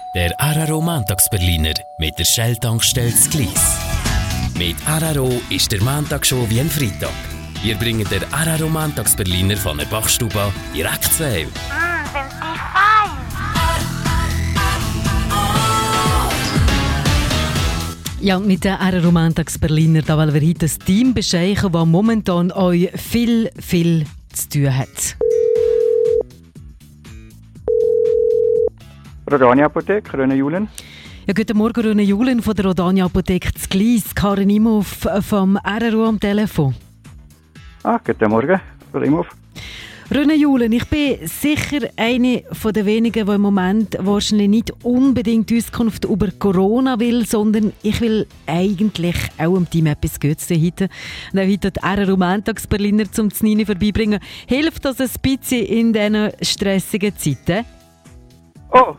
Der Araro Montagsberliner mit der Shell-Tankstelle Glies. Mit Araro ist der Montag schon wie ein Freitag. Wir bringen der Araro Montagsberliner von der Bachstube direkt zu einem. Sind die fein? Ja, mit der Araro Montagsberliner, da wollen wir heute ein Team beschreiben, das momentan euch viel zu tun hat. Rodania Apotheke, René Julen. Ja, guten Morgen, René Julen von der Rodania Apotheke zu Glies. Karin Imhoff vom RRO am Telefon. Guten Morgen, Frau Imhoff. René Julen, ich bin sicher eine der wenigen, die im Moment wahrscheinlich nicht unbedingt Auskunft über Corona will, sondern ich will eigentlich auch im Team etwas Gutes heute. Und auch heute die RRO Montagsberliner zum Znini vorbeibringen. Hilft das ein bisschen in diesen stressigen Zeiten? Oh!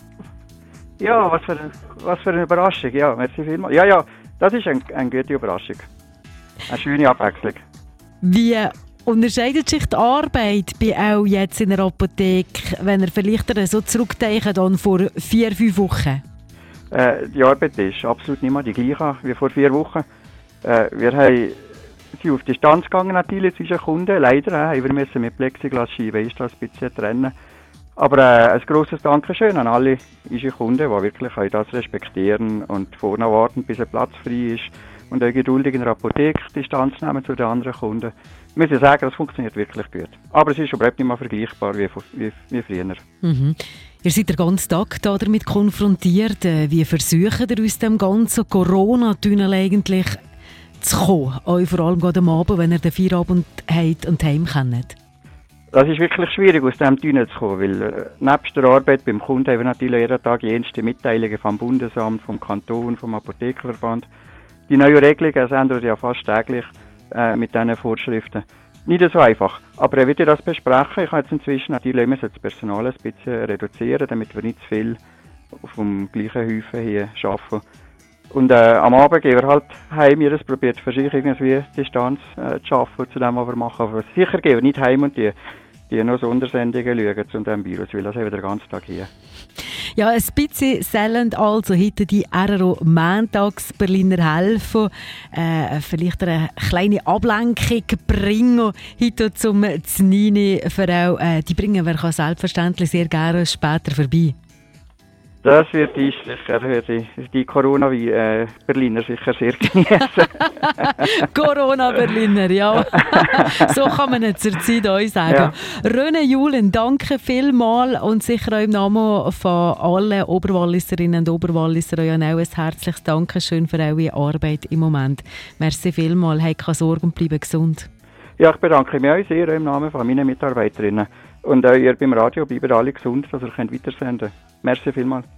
Ja, was für eine Überraschung. Ja, merci vielmals. Ja, das ist eine gute Überraschung. Eine schöne Abwechslung. Wie unterscheidet sich die Arbeit bei auch jetzt in der Apotheke, wenn ihr vielleicht so zurückdenkt an vor 4-5 Wochen? Die Arbeit ist absolut nicht mehr die gleiche wie vor 4 Wochen. Wir sind auf Distanz gegangen natürlich zwischen Kunden. Leider haben wir müssen mit Plexiglasscheiben das ein bisschen trennen. Aber ein grosses Dankeschön an alle unsere Kunden, die wirklich das respektieren und vorne warten, bis ein Platz frei ist und auch geduldig in der Apotheke Distanz nehmen zu den anderen Kunden. Ich muss sagen, das funktioniert wirklich gut. Aber es ist überhaupt nicht mehr vergleichbar wie früher. Mhm. Ihr seid den ganzen Tag damit konfrontiert. Wie versucht ihr aus dem ganzen Corona-Tunnel eigentlich zu kommen? Euch vor allem gerade am Abend, wenn ihr den Feierabend habt und heim kennt? Das ist wirklich schwierig, aus diesem Tunnel zu kommen, weil nebst der Arbeit beim Kunden haben wir natürlich jeden Tag jenste Mitteilungen vom Bundesamt, vom Kanton, vom Apothekerverband. Die neuen Regelungen ändern ja fast täglich mit diesen Vorschriften. Nicht so einfach, aber er wird das besprechen. Ich habe jetzt inzwischen natürlich das Personal ein bisschen reduzieren, damit wir nicht zu viel auf dem gleichen Häufen hier arbeiten. Und am Abend gehen wir halt heim, jeder probiert für sich irgendwie Distanz zu schaffen zu dem, was wir machen. Aber sicher gehen wir nicht heim und die noch Sondersendungen schauen zu diesem Virus, weil das haben wir den ganzen Tag hier. Ja, ein bisschen sollen also heute die RRO Montagsberliner helfen, vielleicht eine kleine Ablenkung bringen heute zum Znini. Die bringen wir selbstverständlich sehr gerne später vorbei. Das wird die Corona-Berliner sicher sehr genießen. Corona-Berliner, ja. So kann man es zur Zeit euch sagen. Ja. René Julen, danke vielmals und sicher auch im Namen von allen Oberwalliserinnen und Oberwalliser euch auch ein herzliches Dankeschön für eure Arbeit im Moment. Merci vielmals, habt keine Sorge und bleibt gesund. Ja, ich bedanke mich auch sehr im Namen von meinen Mitarbeiterinnen. Und ihr beim Radio bleibt alle gesund, dass ihr weitersenden könnt. Merci vielmals.